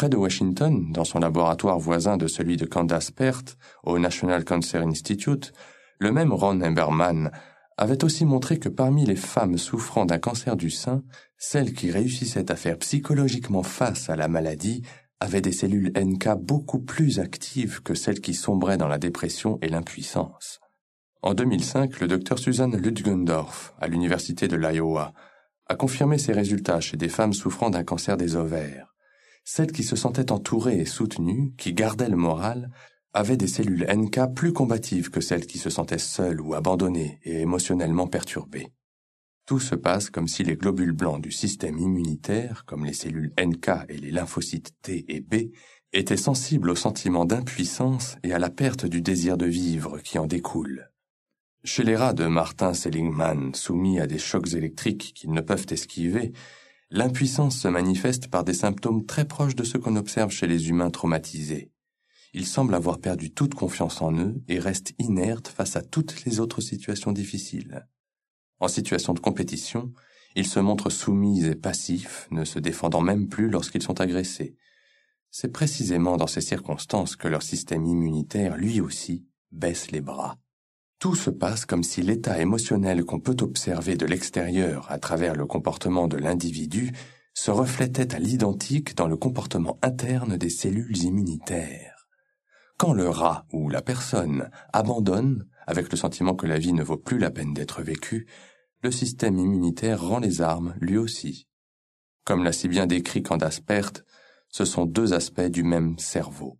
Près de Washington, dans son laboratoire voisin de celui de Candace Pert, au National Cancer Institute, le même Ron Emberman avait aussi montré que parmi les femmes souffrant d'un cancer du sein, celles qui réussissaient à faire psychologiquement face à la maladie avaient des cellules NK beaucoup plus actives que celles qui sombraient dans la dépression et l'impuissance. En 2005, le docteur Susan Lutgendorf, à l'université de l'Iowa, a confirmé ces résultats chez des femmes souffrant d'un cancer des ovaires. Celles qui se sentaient entourées et soutenues, qui gardaient le moral, avaient des cellules NK plus combatives que celles qui se sentaient seules ou abandonnées et émotionnellement perturbées. Tout se passe comme si les globules blancs du système immunitaire, comme les cellules NK et les lymphocytes T et B, étaient sensibles au sentiment d'impuissance et à la perte du désir de vivre qui en découle. Chez les rats de Martin Seligman, soumis à des chocs électriques qu'ils ne peuvent esquiver, l'impuissance se manifeste par des symptômes très proches de ceux qu'on observe chez les humains traumatisés. Ils semblent avoir perdu toute confiance en eux et restent inertes face à toutes les autres situations difficiles. En situation de compétition, ils se montrent soumis et passifs, ne se défendant même plus lorsqu'ils sont agressés. C'est précisément dans ces circonstances que leur système immunitaire, lui aussi, baisse les bras. Tout se passe comme si l'état émotionnel qu'on peut observer de l'extérieur à travers le comportement de l'individu se reflétait à l'identique dans le comportement interne des cellules immunitaires. Quand le rat ou la personne abandonne, avec le sentiment que la vie ne vaut plus la peine d'être vécue, le système immunitaire rend les armes lui aussi. Comme l'a si bien décrit Candace Pert, ce sont deux aspects du même cerveau.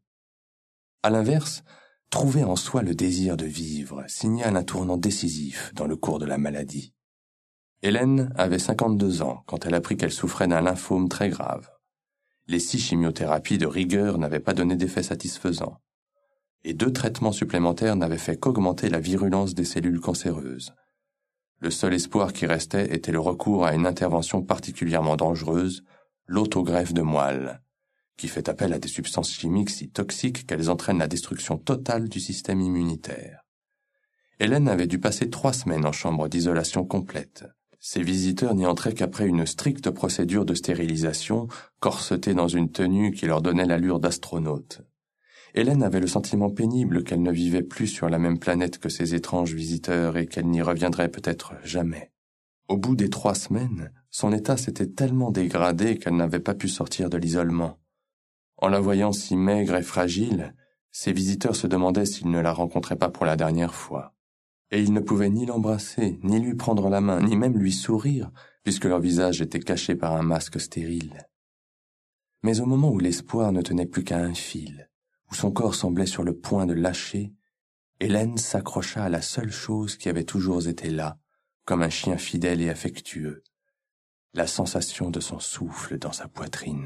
À l'inverse, trouver en soi le désir de vivre signale un tournant décisif dans le cours de la maladie. Hélène avait 52 ans quand elle apprit qu'elle souffrait d'un lymphome très grave. Les 6 chimiothérapies de rigueur n'avaient pas donné d'effet satisfaisant. Et 2 traitements supplémentaires n'avaient fait qu'augmenter la virulence des cellules cancéreuses. Le seul espoir qui restait était le recours à une intervention particulièrement dangereuse, l'autogreffe de moelle, qui fait appel à des substances chimiques si toxiques qu'elles entraînent la destruction totale du système immunitaire. Hélène avait dû passer 3 semaines en chambre d'isolation complète. Ses visiteurs n'y entraient qu'après une stricte procédure de stérilisation, corsetée dans une tenue qui leur donnait l'allure d'astronaute. Hélène avait le sentiment pénible qu'elle ne vivait plus sur la même planète que ces étranges visiteurs et qu'elle n'y reviendrait peut-être jamais. Au bout des 3 semaines, son état s'était tellement dégradé qu'elle n'avait pas pu sortir de l'isolement. En la voyant si maigre et fragile, ses visiteurs se demandaient s'ils ne la rencontraient pas pour la dernière fois. Et ils ne pouvaient ni l'embrasser, ni lui prendre la main, ni même lui sourire, puisque leur visage était caché par un masque stérile. Mais au moment où l'espoir ne tenait plus qu'à un fil, où son corps semblait sur le point de lâcher, Hélène s'accrocha à la seule chose qui avait toujours été là, comme un chien fidèle et affectueux, la sensation de son souffle dans sa poitrine.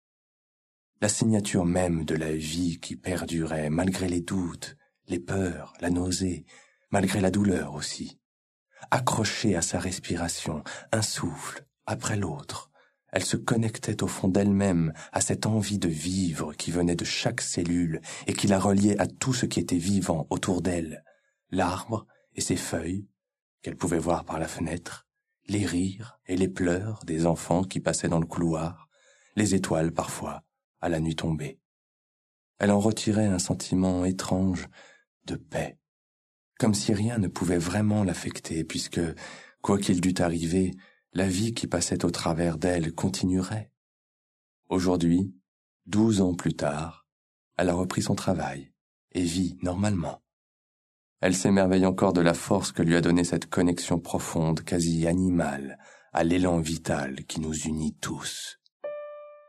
La signature même de la vie qui perdurait malgré les doutes, les peurs, la nausée, malgré la douleur aussi. Accrochée à sa respiration, un souffle après l'autre, elle se connectait au fond d'elle-même à cette envie de vivre qui venait de chaque cellule et qui la reliait à tout ce qui était vivant autour d'elle, l'arbre et ses feuilles, qu'elle pouvait voir par la fenêtre, les rires et les pleurs des enfants qui passaient dans le couloir, les étoiles parfois, à la nuit tombée. Elle en retirait un sentiment étrange de paix, comme si rien ne pouvait vraiment l'affecter, puisque, quoi qu'il dût arriver, la vie qui passait au travers d'elle continuerait. Aujourd'hui, 12 ans plus tard, elle a repris son travail et vit normalement. Elle s'émerveille encore de la force que lui a donnée cette connexion profonde, quasi animale, à l'élan vital qui nous unit tous.